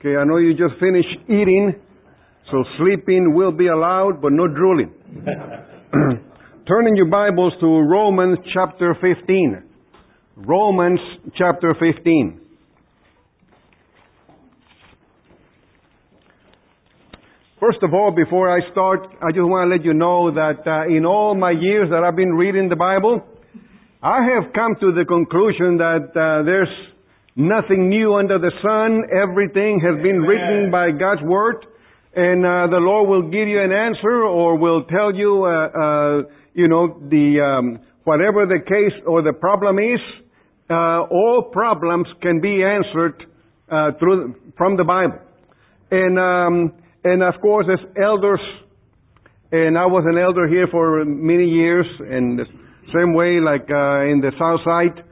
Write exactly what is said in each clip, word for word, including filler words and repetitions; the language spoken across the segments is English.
Okay, I know you just finished eating, so sleeping will be allowed, but no drooling. Turn in your Bibles to Romans chapter fifteen. Romans chapter fifteen. First of all, before I start, I just want to let you know that uh, in all my years that I've been reading the Bible, I have come to the conclusion that uh, there's nothing new under the sun. Everything has been written by God's Word, and uh, the Lord will give you an answer, or will tell you, uh, uh, you know, the um, whatever the case or the problem is. Uh, all problems can be answered uh, through from the Bible, and um, and of course, as elders, and I was an elder here for many years, and the same way like uh, in the South Side.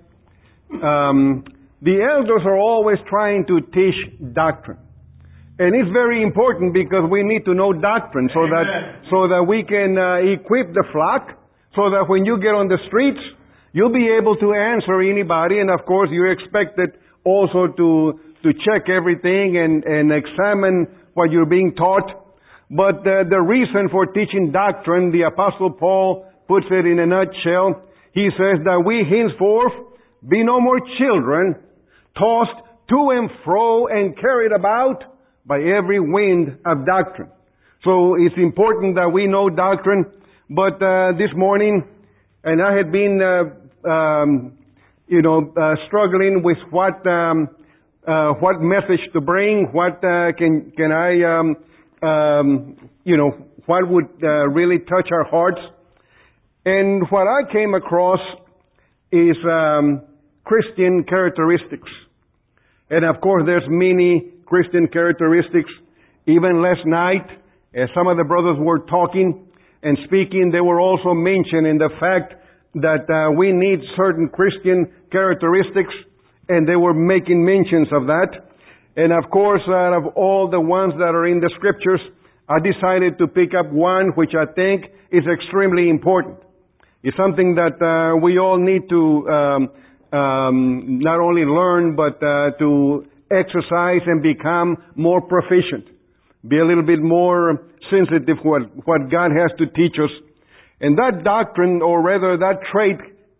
Um, The elders are always trying to teach doctrine. And it's very important because we need to know doctrine so Amen. that so that we can uh, equip the flock, so that when you get on the streets, you'll be able to answer anybody. And of course, you're expected also to to check everything and, and examine what you're being taught. But uh, the reason for teaching doctrine, the Apostle Paul puts it in a nutshell. He says that we henceforth be no more children, tossed to and fro and carried about by every wind of doctrine. So it's important that we know doctrine. But uh, this morning, and I had been, uh, um, you know, uh, struggling with what um, uh, what message to bring. What uh, can can I, um, um, you know, what would uh, really touch our hearts? And what I came across is um, Christian characteristics. And of course, there's many Christian characteristics. Even last night, as some of the brothers were talking and speaking, they were also mentioning the fact that uh, we need certain Christian characteristics, and they were making mentions of that. And of course, out of all the ones that are in the scriptures, I decided to pick up one which I think is extremely important. It's something that uh, we all need to um, Um, not only learn, but uh, to exercise and become more proficient. Be a little bit more sensitive what what God has to teach us. And that doctrine, or rather that trait,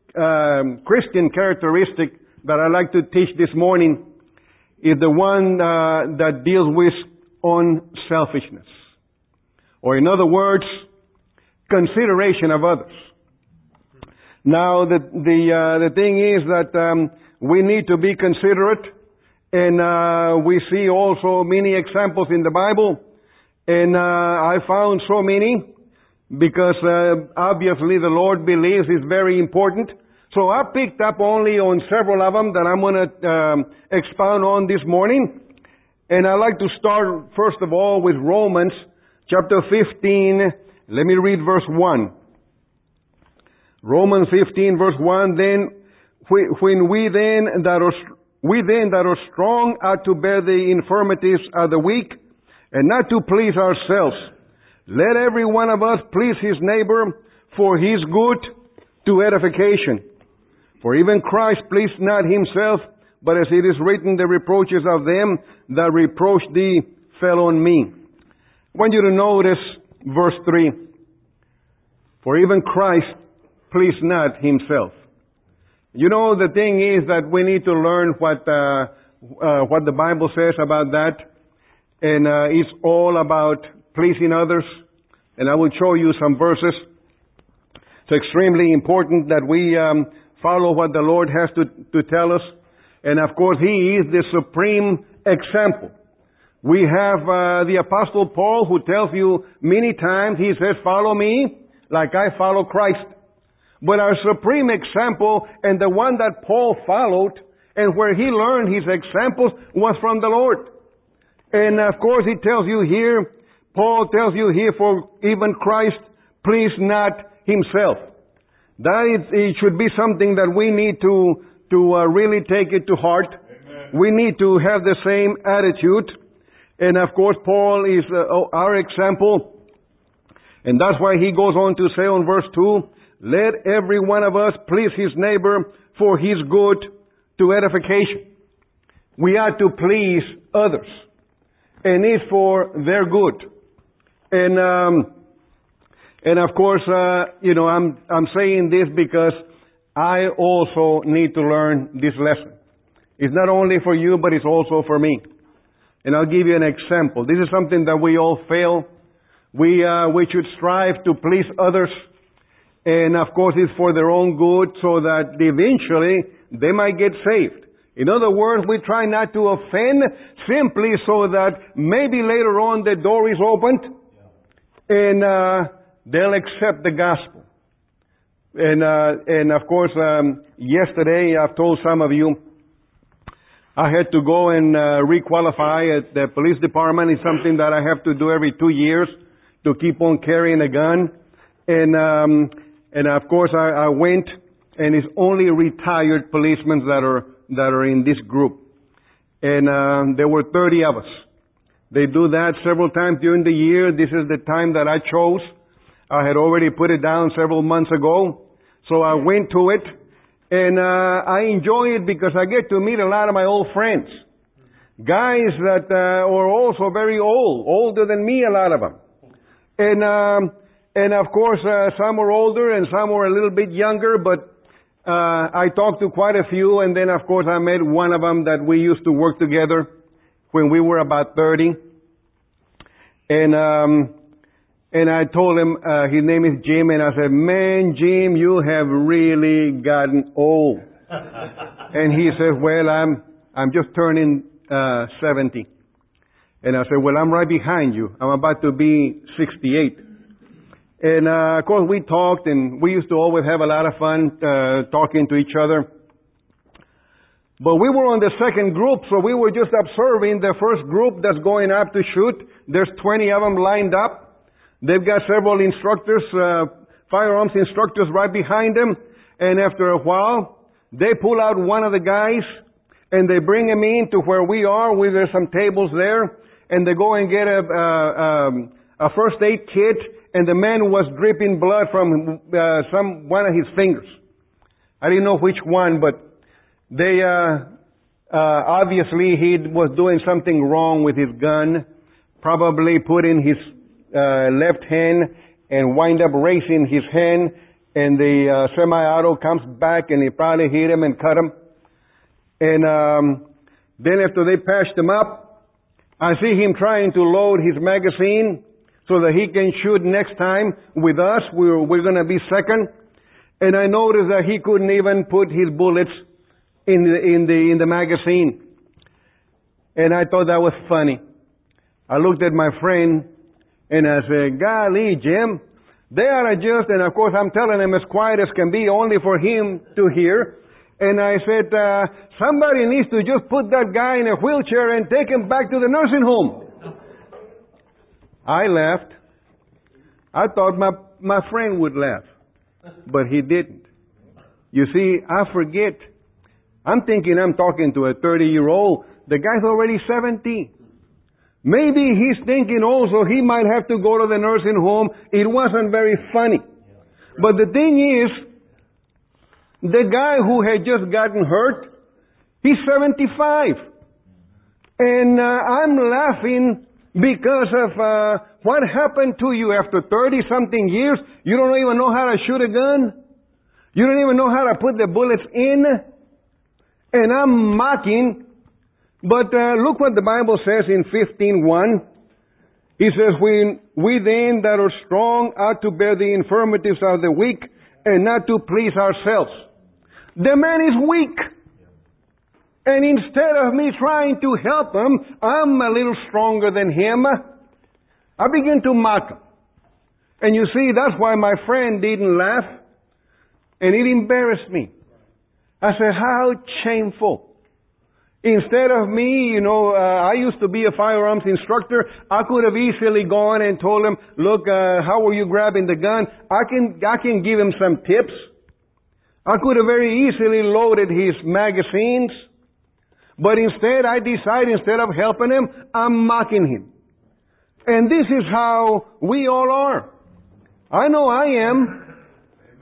um, Christian characteristic that I'd like to teach this morning, is the one uh, that deals with unselfishness. Or in other words, consideration of others. Now, the the uh, the thing is that um, we need to be considerate, and uh, we see also many examples in the Bible, and uh, I found so many because uh, obviously the Lord believes it's very important. So I picked up only on several of them that I'm going to um, expound on this morning, and I'd like to start first of all with Romans chapter fifteen. Let me read verse one. Romans fifteen verse one, then, when we then that are, we then that are strong ought to bear the infirmities of the weak, and not to please ourselves. Let every one of us please his neighbor for his good to edification. For even Christ pleased not himself, but as it is written, the reproaches of them that reproach thee fell on me. I want you to notice verse three. For even Christ please not himself. You know, the thing is that we need to learn what uh, uh, what the Bible says about that, and uh, it's all about pleasing others. And I will show you some verses. It's extremely important that we um, follow what the Lord has to, to tell us. And of course, He is the supreme example. We have uh, the Apostle Paul, who tells you many times, he says, "Follow me like I follow Christ." But our supreme example, and the one that Paul followed, and where he learned his examples, was from the Lord. And of course he tells you here, Paul tells you here, for even Christ pleased not himself. That is, it should be something that we need to, to uh, really take it to heart. Amen. We need to have the same attitude. And of course Paul is uh, our example. And that's why he goes on to say on verse two, let every one of us please his neighbor for his good to edification. We are to please others. and it's for their good. And um, and of course, uh, you know, I'm I'm saying this because I also need to learn this lesson. It's not only for you, but it's also for me. And I'll give you an example. This is something that we all fail. We uh, we should strive to please others. And of course, it's for their own good so that eventually they might get saved. In other words, we try not to offend simply so that maybe later on the door is opened and uh, they'll accept the gospel. And uh, and of course, um, yesterday I've told some of you I had to go and uh, requalify at the police department. It's something that I have to do every two years to keep on carrying a gun. And um, and of course I, I went, and it's only retired policemen that are that are in this group. And uh, there were thirty of us. They do that several times during the year. This is the time that I chose. I had already put it down several months ago. So I went to it. And uh, I enjoy it because I get to meet a lot of my old friends. Guys that uh, are also very old, older than me, a lot of them. And um, and of course, uh, some were older and some were a little bit younger, but uh, I talked to quite a few. And then, of course, I met one of them that we used to work together when we were about thirty. And um, and I told him, uh, his name is Jim, and I said, man, Jim, you have really gotten old. And he says, well, I'm, I'm just turning, uh, seventy. And I said, well, I'm right behind you. I'm about to be sixty-eight. And, uh, of course we talked, and we used to always have a lot of fun, uh, talking to each other. But we were on the second group, so we were just observing the first group that's going up to shoot. There's twenty of them lined up. They've got several instructors, uh, firearms instructors right behind them. And after a while, they pull out one of the guys and they bring him in to where we are, where there's some tables there. And they go and get a, uh, um, a first aid kit. And the man was dripping blood from uh, some one of his fingers. I didn't know which one, but they uh, uh, obviously he was doing something wrong with his gun. Probably put in his Uh, left hand and wind up raising his hand, and the uh, semi-auto comes back and he probably hit him and cut him. And um, then after they patched him up, I see him trying to load his magazine so that he can shoot next time with us. We're, we're going to be second. And I noticed that he couldn't even put his bullets in the, in the, in the magazine. And I thought that was funny. I looked at my friend and I said, golly, Jim, they ought to just, and of course I'm telling him as quiet as can be, only for him to hear. And I said, uh, somebody needs to just put that guy in a wheelchair and take him back to the nursing home. I laughed. I thought my, my friend would laugh, but he didn't. You see, I forget. I'm thinking I'm talking to a thirty-year-old. The guy's already seventy. Maybe he's thinking also he might have to go to the nursing home. It wasn't very funny. But the thing is, the guy who had just gotten hurt, he's seventy-five. And uh, I'm laughing because of uh, what happened to you after thirty-something years. You don't even know how to shoot a gun. You don't even know how to put the bullets in. And I'm mocking. But uh, look what the Bible says in fifteen one. He says, we, we then that are strong ought to bear the infirmities of the weak and not to please ourselves. The man is weak. And instead of me trying to help him, I'm a little stronger than him. I begin to mock him. And you see, that's why my friend didn't laugh. And it embarrassed me. I said, how shameful. Instead of me, you know, uh, I used to be a firearms instructor. I could have easily gone and told him, look, uh, how were you grabbing the gun? I can, I can give him some tips. I could have very easily loaded his magazines. But instead, I decided instead of helping him, I'm mocking him. And this is how we all are. I know I am.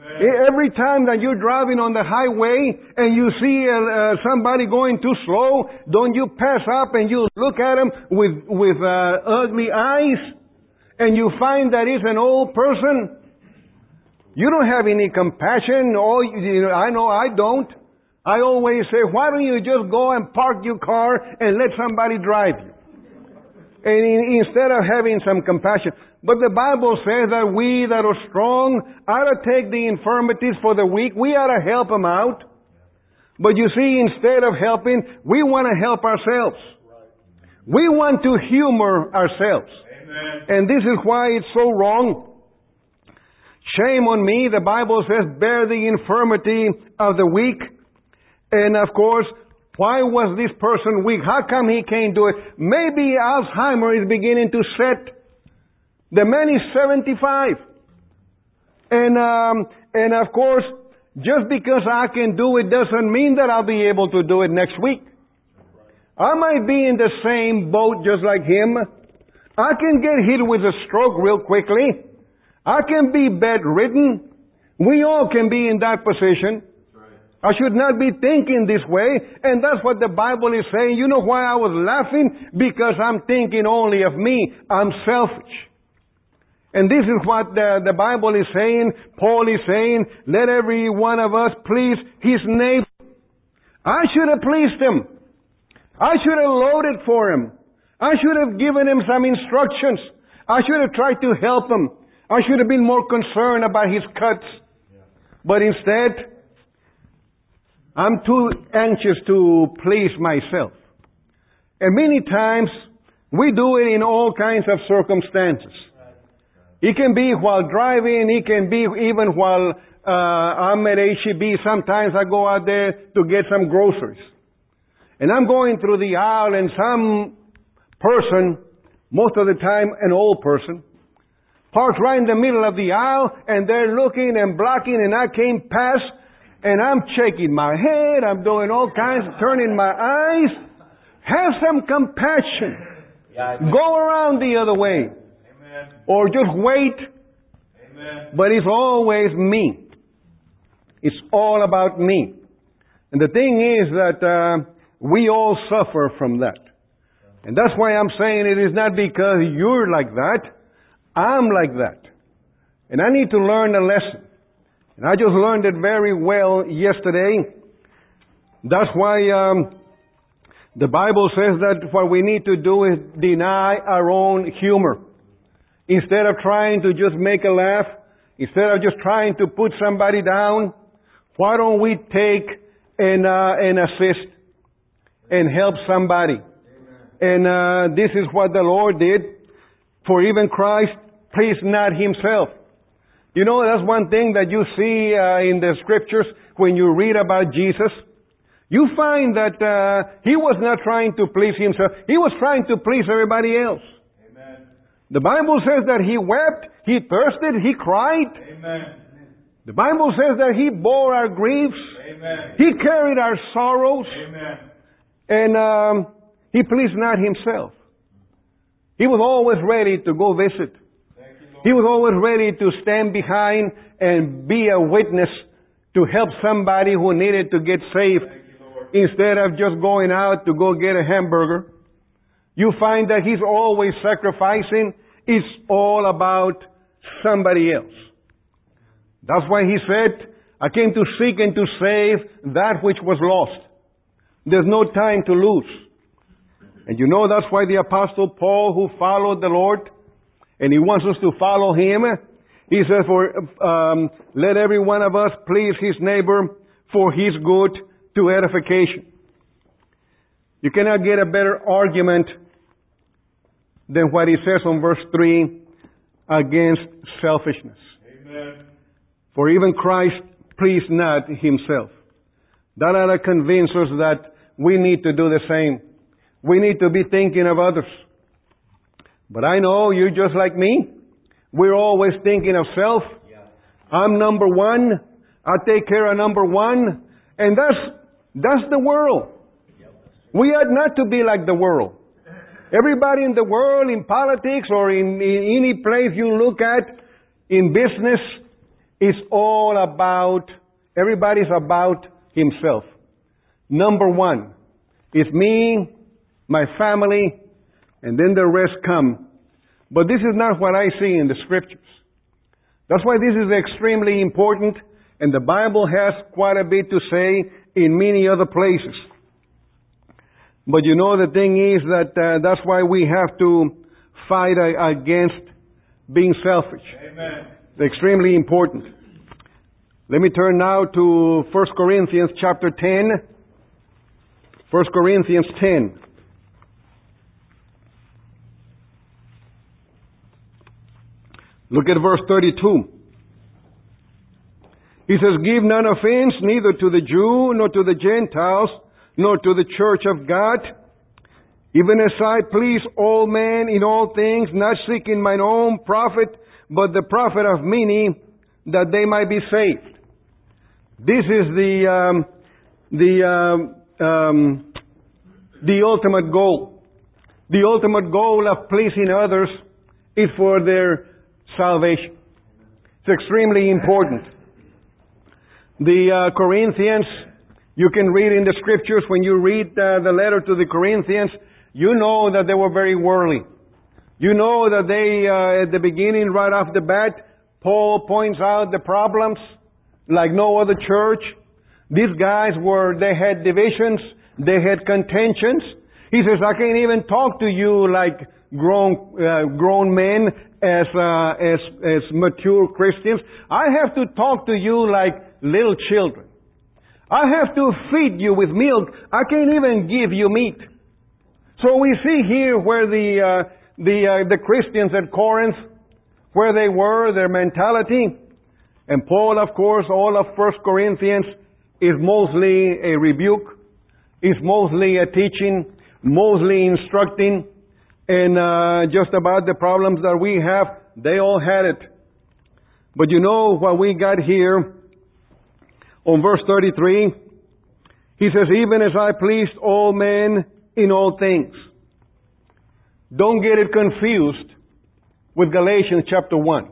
Every time that you're driving on the highway and you see uh, uh, somebody going too slow, don't you pass up and you look at them with, with uh, ugly eyes and you find that it's an old person? You don't have any compassion. Or, you know, I know I don't. I always say, why don't you just go and park your car and let somebody drive you? And in, instead of having some compassion. But the Bible says that we that are strong ought to take the infirmities for the weak. We ought to help them out. But you see, instead of helping, we want to help ourselves. We want to humor ourselves. Amen. And this is why it's so wrong. Shame on me, the Bible says, bear the infirmity of the weak. And of course, why was this person weak? How come he can't do it? Maybe Alzheimer's is beginning to set. The man is seventy-five. And, um, and of course, just because I can do it doesn't mean that I'll be able to do it next week. I might be in the same boat just like him. I can get hit with a stroke real quickly. I can be bedridden. We all can be in that position. I should not be thinking this way. And that's what the Bible is saying. You know why I was laughing? Because I'm thinking only of me. I'm selfish. And this is what the, the Bible is saying. Paul is saying, let every one of us please his neighbor. I should have pleased him. I should have loaded for him. I should have given him some instructions. I should have tried to help him. I should have been more concerned about his cuts. But instead, I'm too anxious to please myself. And many times, we do it in all kinds of circumstances. It can be while driving. It can be even while uh, I'm at H E B. Sometimes I go out there to get some groceries. And I'm going through the aisle and some person, most of the time an old person, parks right in the middle of the aisle and they're looking and blocking and I came past and I'm shaking my head. I'm doing all kinds of turning my eyes. Have some compassion. Go around the other way. Or just wait. Amen. But it's always me. It's all about me. And the thing is that uh, we all suffer from that. And that's why I'm saying it is not because you're like that. I'm like that. And I need to learn a lesson. And I just learned it very well yesterday. That's why um, the Bible says that what we need to do is deny our own humor. Instead of trying to just make a laugh, instead of just trying to put somebody down, why don't we take and, uh, and assist and help somebody? Amen. And uh, this is what the Lord did. For even Christ pleased not himself. You know, that's one thing that you see uh, in the scriptures when you read about Jesus. You find that uh, he was not trying to please himself. He was trying to please everybody else. The Bible says that he wept, he thirsted, he cried. Amen. The Bible says that he bore our griefs. Amen. He carried our sorrows. Amen. And um, he pleased not himself. He was always ready to go visit. Thank you, Lord. He was always ready to stand behind and be a witness to help somebody who needed to get saved. Thank you, instead of just going out to go get a hamburger. You find that he's always sacrificing. It's all about somebody else. That's why he said, I came to seek and to save that which was lost. There's no time to lose. And you know that's why the Apostle Paul, who followed the Lord, and he wants us to follow him, he says, for um, let every one of us please his neighbor for his good to edification. You cannot get a better argument than what he says on verse three against selfishness. Amen. For even Christ pleased not himself. That ought to convince us that we need to do the same. We need to be thinking of others. But I know you're just like me. We're always thinking of self. Yeah. I'm number one. I take care of number one. And that's, that's the world. We ought not to be like the world. Everybody in the world, in politics or in, in any place you look at, in business, is all about, everybody's about himself. Number one is me, my family, and then the rest come. But this is not what I see in the Scriptures. That's why this is extremely important, and the Bible has quite a bit to say in many other places. But you know, the thing is that uh, that's why we have to fight uh, against being selfish. Amen. It's extremely important. Let me turn now to First Corinthians chapter ten. First Corinthians ten. Look at verse thirty-two. He says, "Give none offense, neither to the Jew, nor to the Gentiles, nor to the church of God, even as I please all men in all things, not seeking mine own profit, but the profit of many, that they might be saved." This is the um, the um, um, the ultimate goal. The ultimate goal of pleasing others is for their salvation. It's extremely important. The uh, Corinthians, you can read in the Scriptures, when you read uh, the letter to the Corinthians, you know that they were very worldly. You know that they, uh, at the beginning, right off the bat, Paul points out the problems like no other church. These guys were, they had divisions, they had contentions. He says, I can't even talk to you like grown, uh, grown men as, uh, as, as mature Christians. I have to talk to you like little children. I have to feed you with milk. I can't even give you meat. So we see here where the uh, the uh, the Christians at Corinth, where they were, their mentality. And Paul, of course, all of First Corinthians is mostly a rebuke, is mostly a teaching, mostly instructing, and uh, just about the problems that we have, they all had it. But you know what we got here on verse thirty-three? He says, "Even as I pleased all men in all things." Don't get it confused with Galatians chapter one.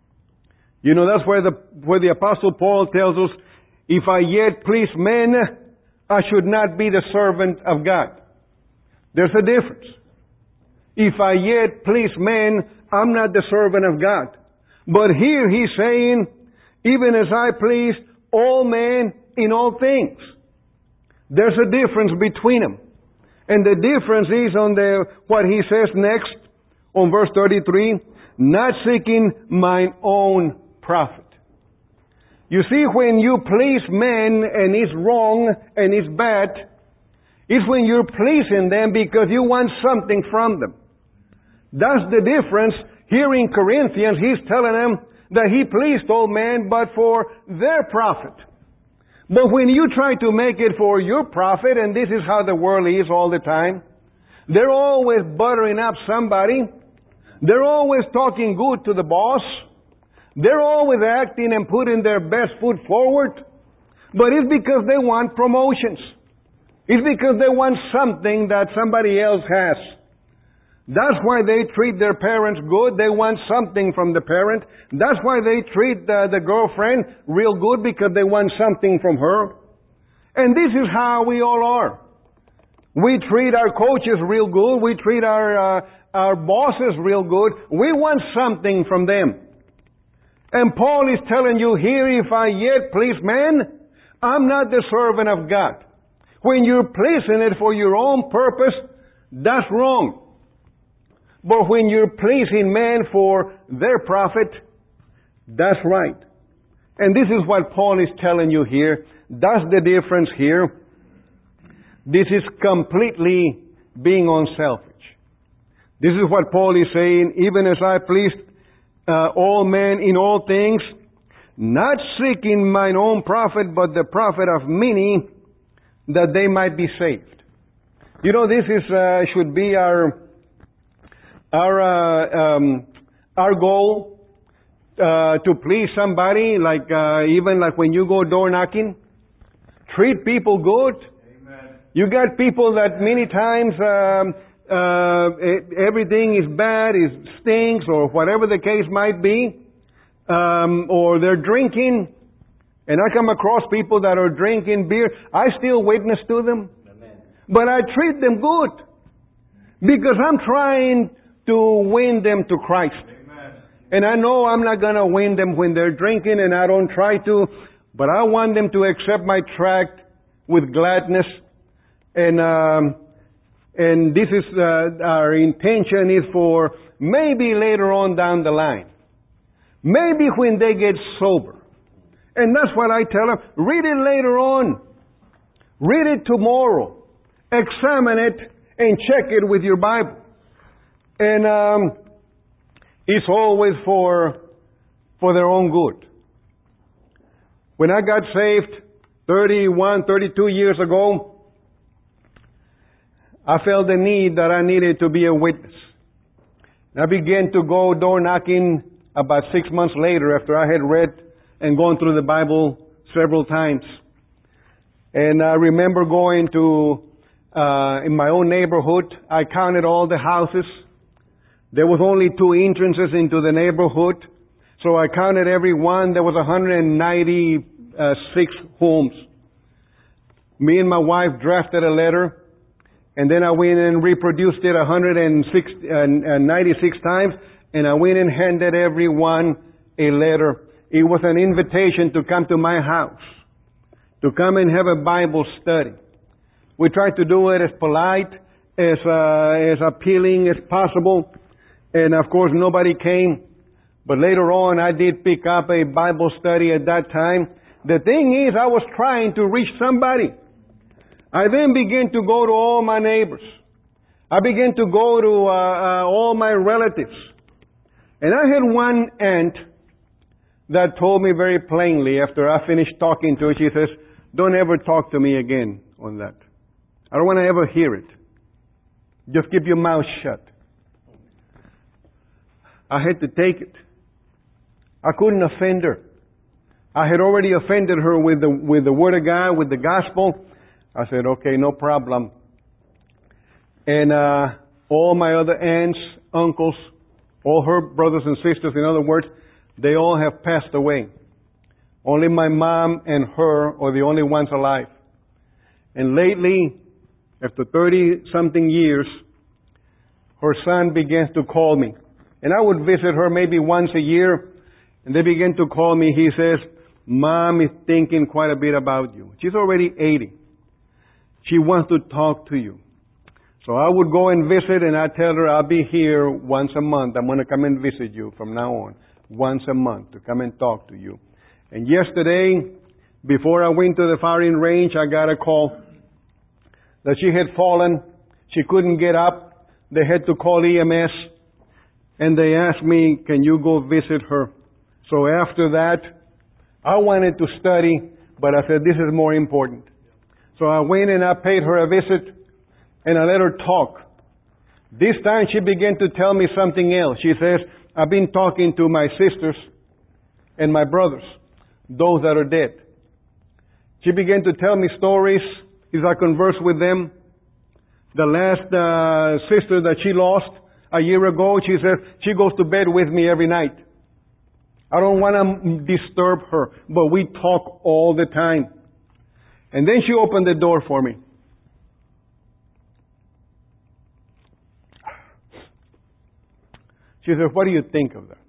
You know, that's where the, where the Apostle Paul tells us, if I yet please men, I should not be the servant of God. There's a difference. If I yet please men, I'm not the servant of God. But here he's saying, even as I please all men in all things. There's a difference between them. And the difference is on the, what he says next, on verse thirty-three, not seeking mine own profit. You see, when you please men and it's wrong and it's bad, it's when you're pleasing them because you want something from them. That's the difference. Here in Corinthians, he's telling them that he pleased all men, but for their profit. But when you try to make it for your profit, and this is how the world is all the time, they're always buttering up somebody. They're always talking good to the boss. They're always acting and putting their best foot forward. But it's because they want promotions. It's because they want something that somebody else has. That's why they treat their parents good. They want something from the parent. That's why they treat the, the girlfriend real good, because they want something from her. And this is how we all are. We treat our coaches real good. We treat our, uh, our bosses real good. We want something from them. And Paul is telling you here, if I yet please men, I'm not the servant of God. When you're pleasing it for your own purpose, that's wrong. But when you're pleasing men for their profit, that's right. And this is what Paul is telling you here. That's the difference here. This is completely being unselfish. This is what Paul is saying, even as I pleased uh, all men in all things, not seeking mine own profit, but the profit of many, that they might be saved. You know, this is uh, should be our our uh, um, our goal, uh, to please somebody. Like uh, even like when you go door knocking, treat people good. Amen. You got people that many times um, uh, everything is bad, it stinks, or whatever the case might be. um, or they're drinking, and I come across people that are drinking beer, I still witness to them. Amen. But I treat them good because I'm trying to win them to Christ. Amen. And I know I'm not going to win them when they're drinking, and I don't try to, but I want them to accept my tract with gladness. And um, and this is uh, our intention is for maybe later on down the line. Maybe when they get sober. And that's what I tell them. Read it later on. Read it tomorrow. Examine it and check it with your Bible. And um, it's always for for their own good. When I got saved thirty-one, thirty-two years ago, I felt the need that I needed to be a witness. I began to go door knocking about six months later after I had read and gone through the Bible several times. And I remember going to, uh, in my own neighborhood, I counted all the houses. There was only two entrances into the neighborhood. So I counted every one. There was one hundred ninety-six homes. Me and my wife drafted a letter. And then I went and reproduced it one hundred ninety-six times. And I went and handed everyone a letter. It was an invitation to come to my house, to come and have a Bible study. We tried to do it as polite, as uh, as appealing as possible. And of course nobody came. But later on I did pick up a Bible study at that time. The thing is, I was trying to reach somebody. I then began to go to all my neighbors. I began to go to uh, uh, all my relatives. And I had one aunt that told me very plainly after I finished talking to her, she says, don't ever talk to me again on that. I don't want to ever hear it. Just keep your mouth shut. I had to take it. I couldn't offend her. I had already offended her with the, with the Word of God, with the gospel. I said, okay, no problem. And uh, all my other aunts, uncles, all her brothers and sisters, in other words, they all have passed away. Only my mom and her are the only ones alive. And lately, after thirty-something years, her son begins to call me. And I would visit her maybe once a year, and they begin to call me. He says, Mom is thinking quite a bit about you. She's already eighty. She wants to talk to you. So I would go and visit, and I tell her I'll be here once a month. I'm going to come and visit you from now on, once a month, to come and talk to you. And yesterday, before I went to the firing range, I got a call that she had fallen. She couldn't get up. They had to call E M S. And they asked me, can you go visit her? So after that, I wanted to study, but I said, this is more important. So I went and I paid her a visit, and I let her talk. This time she began to tell me something else. She says, I've been talking to my sisters and my brothers, those that are dead. She began to tell me stories as I conversed with them. The last uh, sister that she lost a year ago, she says, she goes to bed with me every night. I don't want to disturb her, but we talk all the time. And then she opened the door for me. She said, what do you think of that?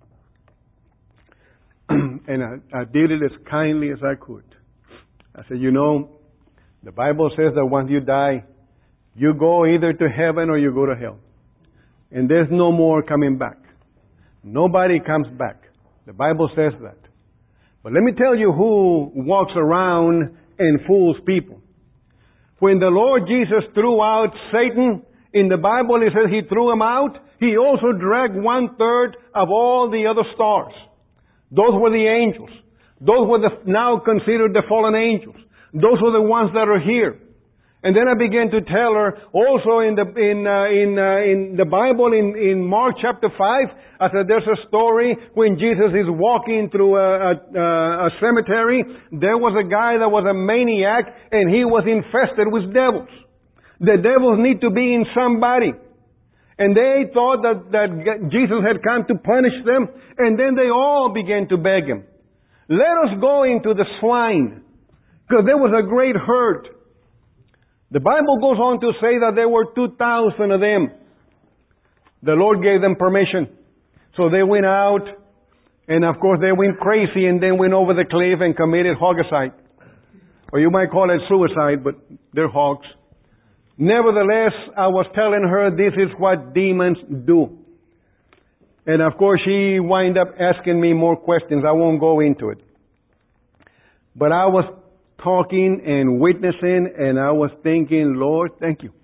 And I, I did it as kindly as I could. I said, you know, the Bible says that once you die, you go either to heaven or you go to hell. And there's no more coming back. Nobody comes back. The Bible says that. But let me tell you who walks around and fools people. When the Lord Jesus threw out Satan, in the Bible it says He threw him out. He also dragged one third of all the other stars. Those were the angels. Those were the now considered the fallen angels. Those were the ones that are here. And then I began to tell her also in the in uh, in uh, in the Bible in in Mark chapter five. I said there's a story when Jesus is walking through a, a, a cemetery. There was a guy that was a maniac, and he was infested with devils. The devils need to be in somebody. And they thought that, that Jesus had come to punish them. And then they all began to beg Him, let us go into the swine, because there was a great herd. The Bible goes on to say that there were two thousand of them. The Lord gave them permission. So they went out, and of course they went crazy and then went over the cliff and committed homicide. Or you might call it suicide, but they're hogs. Nevertheless, I was telling her this is what demons do. And of course she wound up asking me more questions. I won't go into it. But I was talking and witnessing, and I was thinking, Lord, thank you.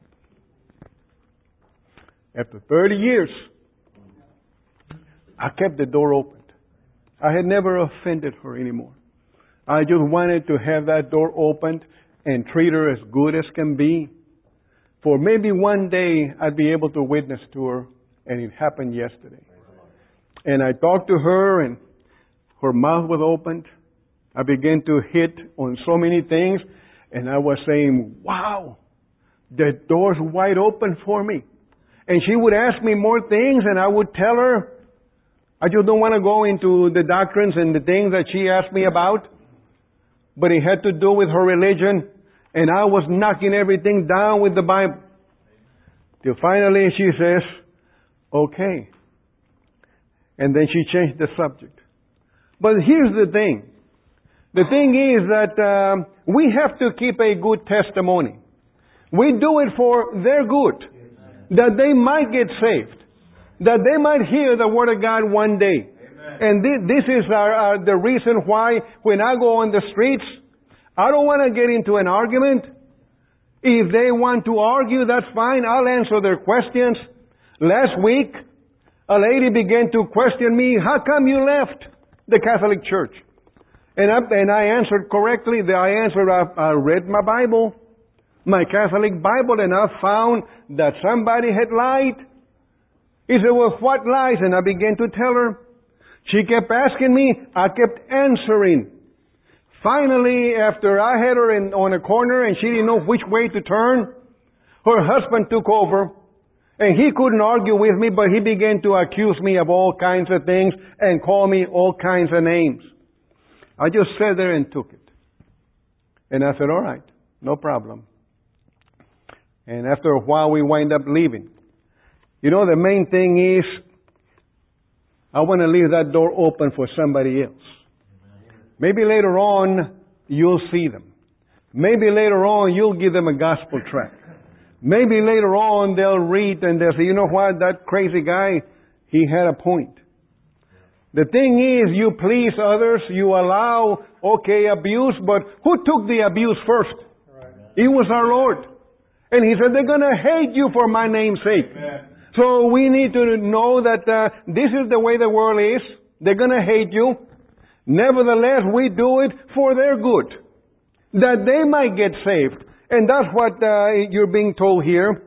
After thirty years, I kept the door open. I had never offended her anymore. I just wanted to have that door opened and treat her as good as can be. For maybe one day I'd be able to witness to her, and it happened yesterday. And I talked to her, and her mouth was opened. I began to hit on so many things, and I was saying, wow, the door's wide open for me. And she would ask me more things, and I would tell her. I just don't want to go into the doctrines and the things that she asked me about, but it had to do with her religion, and I was knocking everything down with the Bible. Till finally she says, okay. And then she changed the subject. But here's the thing. The thing is that um, we have to keep a good testimony. We do it for their good, that they might get saved, that they might hear the Word of God one day. Amen. And this, this is our, our, the reason why when I go on the streets, I don't want to get into an argument. If they want to argue, that's fine. I'll answer their questions. Last week, a lady began to question me, how come you left the Catholic Church? And I, and I answered correctly. I answered, I, I read my Bible, my Catholic Bible, and I found that somebody had lied. He said, well, what lies? And I began to tell her. She kept asking me. I kept answering. Finally, after I had her in, on a corner and she didn't know which way to turn, her husband took over. And he couldn't argue with me, but he began to accuse me of all kinds of things and call me all kinds of names. I just sat there and took it. And I said, all right, no problem. And after a while, we wind up leaving. You know, the main thing is, I want to leave that door open for somebody else. Maybe later on, you'll see them. Maybe later on, you'll give them a gospel tract. Maybe later on, they'll read and they'll say, you know what, that crazy guy, he had a point. The thing is, you please others, you allow, okay, abuse, but who took the abuse first? It was our Lord. And He said, they're going to hate you for my name's sake. Amen. So we need to know that uh, this is the way the world is. They're going to hate you. Nevertheless, we do it for their good, that they might get saved. And that's what uh, you're being told here.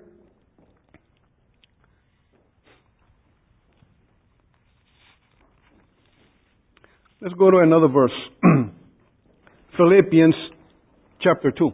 Let's go to another verse. Philippians chapter two.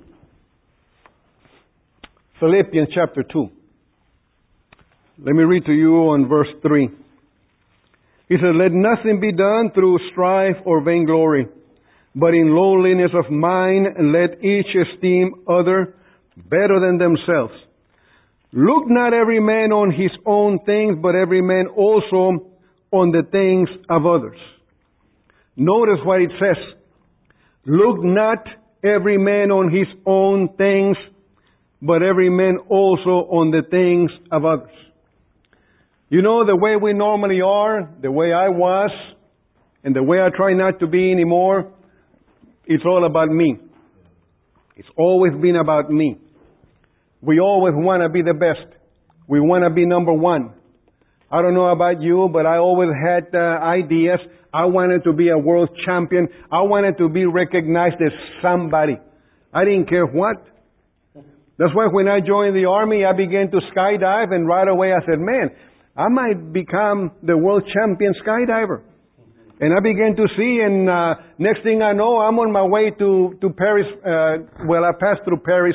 Philippians chapter two. Let me read to you on verse three. He said, let nothing be done through strife or vainglory, but in lowliness of mind let each esteem other better than themselves. Look not every man on his own things, but every man also on the things of others. Notice what it says. Look not every man on his own things, but every man also on the things of others. You know, the way we normally are, the way I was, and the way I try not to be anymore, it's all about me. It's always been about me. We always want to be the best. We want to be number one. I don't know about you, but I always had uh, ideas. I wanted to be a world champion. I wanted to be recognized as somebody. I didn't care what. That's why when I joined the Army, I began to skydive, and right away I said, man, I might become the world champion skydiver. And I began to see, and uh, next thing I know, I'm on my way to, to Paris. Uh, well, I passed through Paris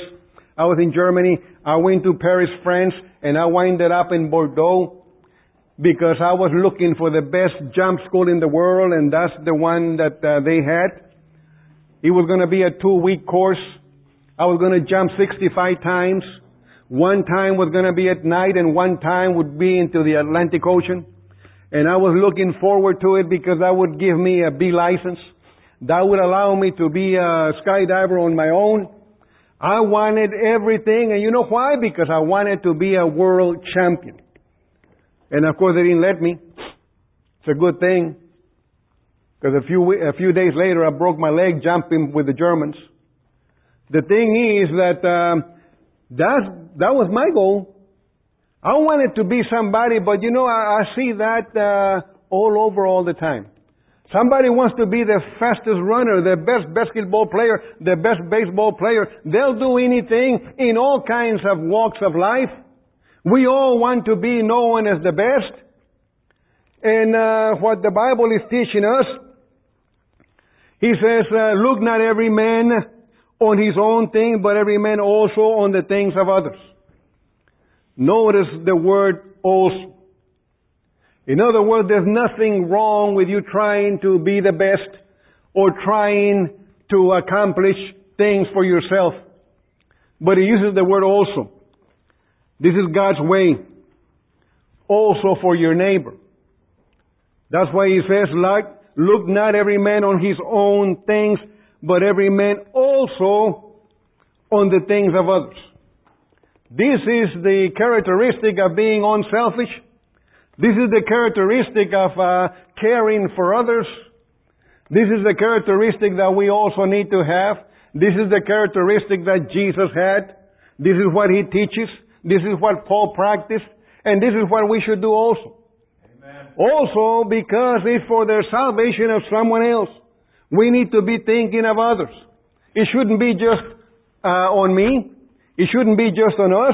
I was in Germany. I went to Paris, France, and I winded up in Bordeaux because I was looking for the best jump school in the world, and that's the one that uh, they had. It was going to be a two-week course. I was going to jump sixty-five times. One time was going to be at night, and one time would be into the Atlantic Ocean. And I was looking forward to it because that would give me a B license. That would allow me to be a skydiver on my own. I wanted everything, and you know why? Because I wanted to be a world champion. And of course they didn't let me. It's a good thing. Because a few, a few days later I broke my leg jumping with the Germans. The thing is that um, that's, that was my goal. I wanted to be somebody, but you know, I, I see that uh, all over all the time. Somebody wants to be the fastest runner, the best basketball player, the best baseball player. They'll do anything in all kinds of walks of life. We all want to be known as the best. And uh, what the Bible is teaching us, he says, uh, look not every man on his own thing, but every man also on the things of others. Notice the word also. In other words, there's nothing wrong with you trying to be the best or trying to accomplish things for yourself. But he uses the word also. This is God's way. Also for your neighbor. That's why he says, like, look not every man on his own things, but every man also on the things of others. This is the characteristic of being unselfish. This is the characteristic of uh, caring for others. This is the characteristic that we also need to have. This is the characteristic that Jesus had. This is what he teaches. This is what Paul practiced. And this is what we should do also. Amen. Also, because it's for the salvation of someone else. We need to be thinking of others. It shouldn't be just uh, on me. It shouldn't be just on us.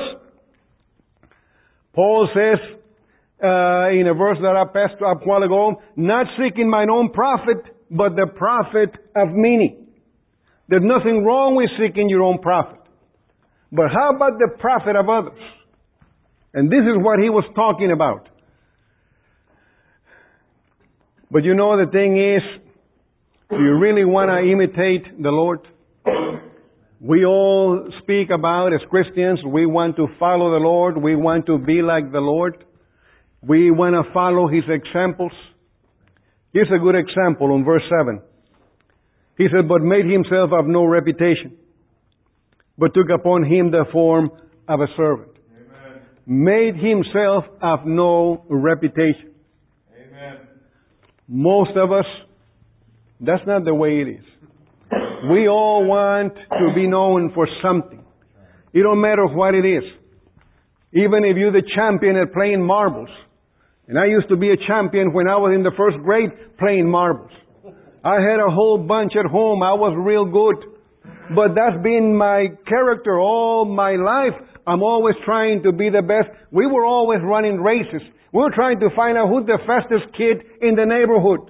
Paul says uh, in a verse that I passed up a while ago, not seeking mine own profit, but the profit of many. There's nothing wrong with seeking your own profit. But how about the profit of others? And this is what he was talking about. But you know, the thing is, do you really want to imitate the Lord? We all speak about, as Christians, we want to follow the Lord. We want to be like the Lord. We want to follow His examples. Here's a good example on verse seven. He said, but made Himself of no reputation, but took upon Him the form of a servant. Amen. Made Himself of no reputation. Amen. Most of us, that's not the way it is. We all want to be known for something. It don't matter what it is. Even if you're the champion at playing marbles. And I used to be a champion when I was in the first grade playing marbles. I had a whole bunch at home. I was real good. But that's been my character all my life. I'm always trying to be the best. We were always running races. We were trying to find out who's the fastest kid in the neighborhood.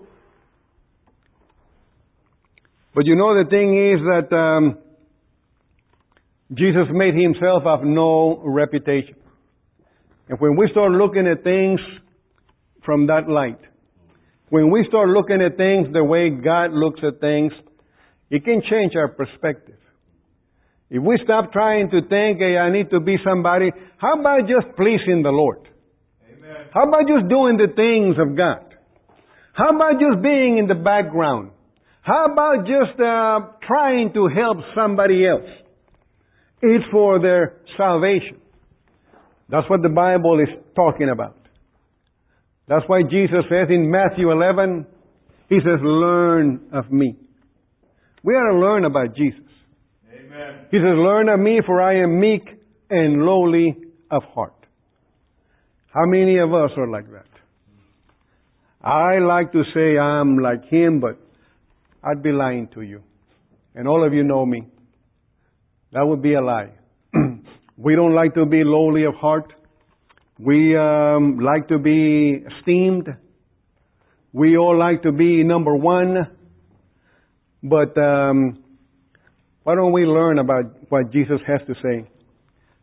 But you know, the thing is that um, Jesus made Himself of no reputation. And when we start looking at things from that light, when we start looking at things the way God looks at things, it can change our perspective. If we stop trying to think, hey, I need to be somebody, how about just pleasing the Lord? Amen. How about just doing the things of God? How about just being in the background? How about just uh, trying to help somebody else? It's for their salvation. That's what the Bible is talking about. That's why Jesus says in Matthew eleven, He says, learn of me. We ought to learn about Jesus. Amen. He says, learn of me, for I am meek and lowly of heart. How many of us are like that? I like to say I'm like Him, but I'd be lying to you. And all of you know me. That would be a lie. We don't like to be lowly of heart. We um, like to be esteemed. We all like to be number one. But um, why don't we learn about what Jesus has to say?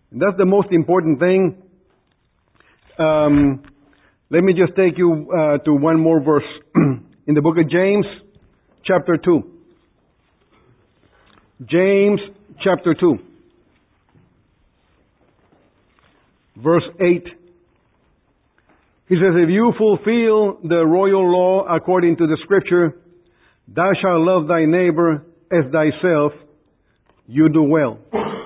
That's the most important thing. Um, let me just take you uh, to one more verse. In the book of James, chapter two. James, chapter two. Verse eight. He says, if you fulfill the royal law according to the scripture, thou shalt love thy neighbor as thyself, you do well.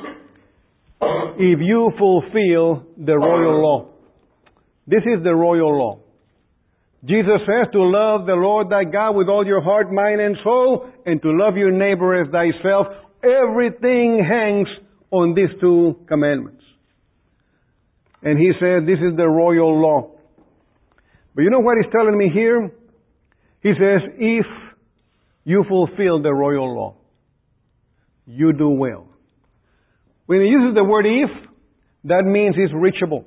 If you fulfill the royal law. This is the royal law. Jesus says to love the Lord thy God with all your heart, mind, and soul, and to love your neighbor as thyself. Everything hangs on these two commandments. And he said, this is the royal law. But you know what he's telling me here? He says, if you fulfill the royal law, you do well. When he uses the word if, that means it's reachable.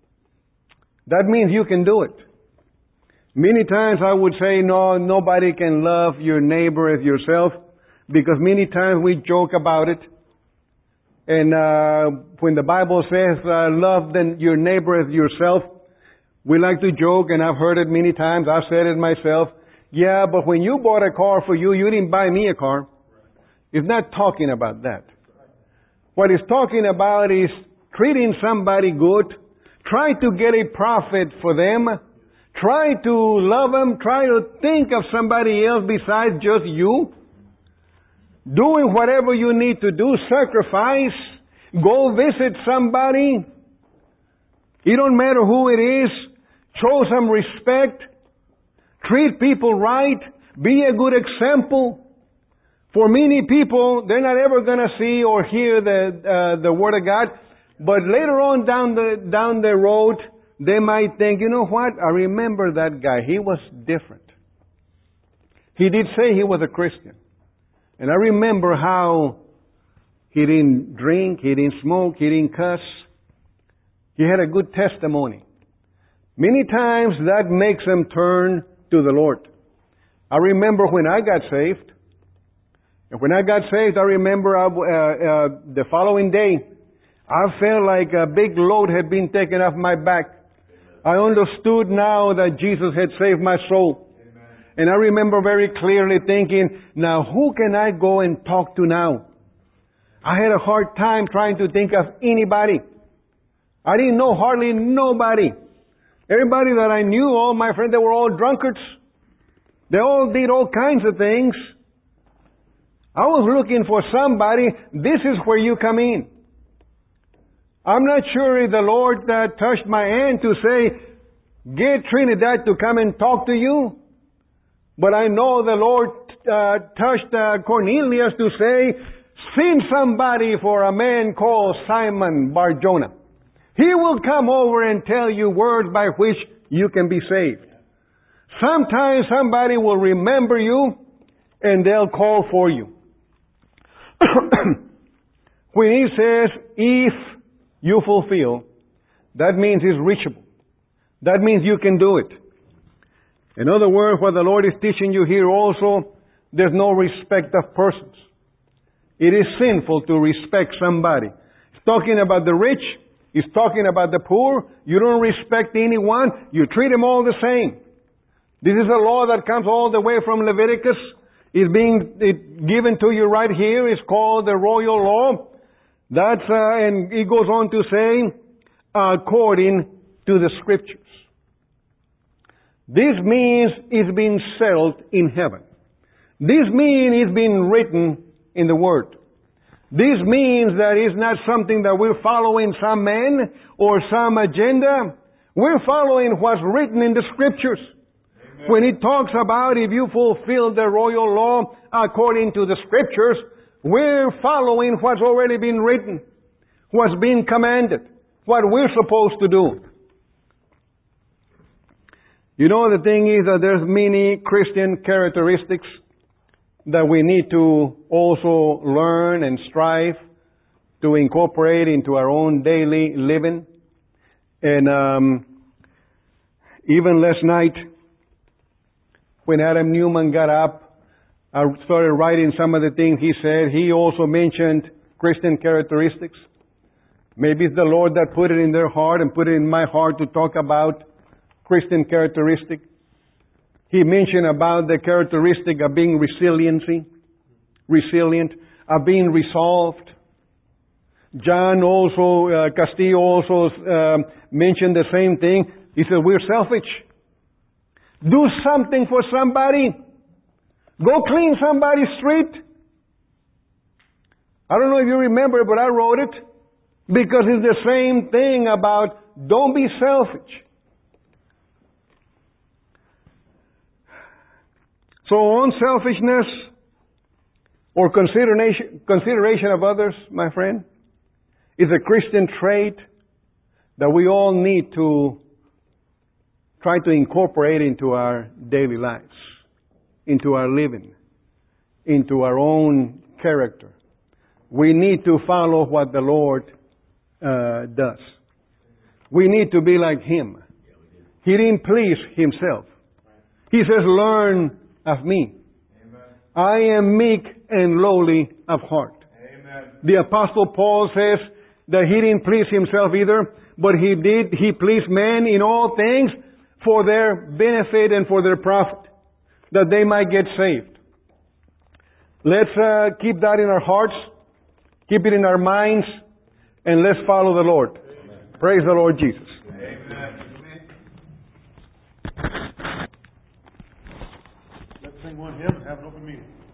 That means you can do it. Many times I would say, no, nobody can love your neighbor as yourself, because many times we joke about it. And uh, when the Bible says, uh, love then your neighbor as yourself, we like to joke, and I've heard it many times. I've said it myself. Yeah, but when you bought a car for you, you didn't buy me a car. It's not talking about that. What it's talking about is treating somebody good. Try to get a profit for them. Try to love them. Try to think of somebody else besides just you. Doing whatever you need to do. Sacrifice. Go visit somebody. It don't matter who it is. Show some respect. Treat people right. Be a good example. For many people, they're not ever going to see or hear the uh, the Word of God. But later on down the down the road, they might think, you know what? I remember that guy. He was different. He did say he was a Christian. And I remember how he didn't drink, he didn't smoke, he didn't cuss. He had a good testimony. Many times that makes them turn to the Lord. I remember when I got saved. And when I got saved, I remember I, uh, uh, the following day, I felt like a big load had been taken off my back. I understood now that Jesus had saved my soul. Amen. And I remember very clearly thinking, now who can I go and talk to now? I had a hard time trying to think of anybody. I didn't know hardly nobody. Everybody that I knew, all my friends, they were all drunkards. They all did all kinds of things. I was looking for somebody. This is where you come in. I'm not sure if the Lord uh, touched my hand to say, get Trinidad to come and talk to you. But I know the Lord uh, touched uh, Cornelius to say, send somebody for a man called Simon Bar-Jonah. He will come over and tell you words by which you can be saved. Sometimes somebody will remember you and they'll call for you. When he says, if you fulfill, that means it's reachable. That means you can do it. In other words, what the Lord is teaching you here also, there's no respect of persons. It is sinful to respect somebody. He's talking about the rich. He's talking about the poor. You don't respect anyone. You treat them all the same. This is a law that comes all the way from Leviticus. It's being it, given to you right here. It's called the royal law. That's, uh, and it goes on to say, according to the scriptures. This means it's been settled in heaven. This means it's been written in the Word. This means that it's not something that we're following some man or some agenda. We're following what's written in the scriptures. Amen. When it talks about if you fulfill the royal law according to the scriptures, we're following what's already been written, what's been commanded, what we're supposed to do. You know, the thing is that there's many Christian characteristics that we need to also learn and strive to incorporate into our own daily living. And um, even last night, when Adam Newman got up, I started writing some of the things he said. He also mentioned Christian characteristics. Maybe it's the Lord that put it in their heart and put it in my heart to talk about Christian characteristic. He mentioned about the characteristic of being resiliency, resilient, of being resolved. John also, uh, Castillo also uh, mentioned the same thing. He said, we're selfish. Do something for somebody. Go clean somebody's street. I don't know if you remember, but I wrote it because it's the same thing about don't be selfish. So unselfishness or consideration, consideration of others, my friend, is a Christian trait that we all need to try to incorporate into our daily lives, into our living, into our own character. We need to follow what the Lord uh, does. We need to be like Him. He didn't please Himself. He says, learn of me. Amen. I am meek and lowly of heart. Amen. The Apostle Paul says that he didn't please himself either, but he did, he pleased men in all things for their benefit and for their profit, that they might get saved. Let's uh, keep that in our hearts, keep it in our minds, and let's follow the Lord. Amen. Praise the Lord Jesus. Amen. Let's sing one hymn, have an open meeting.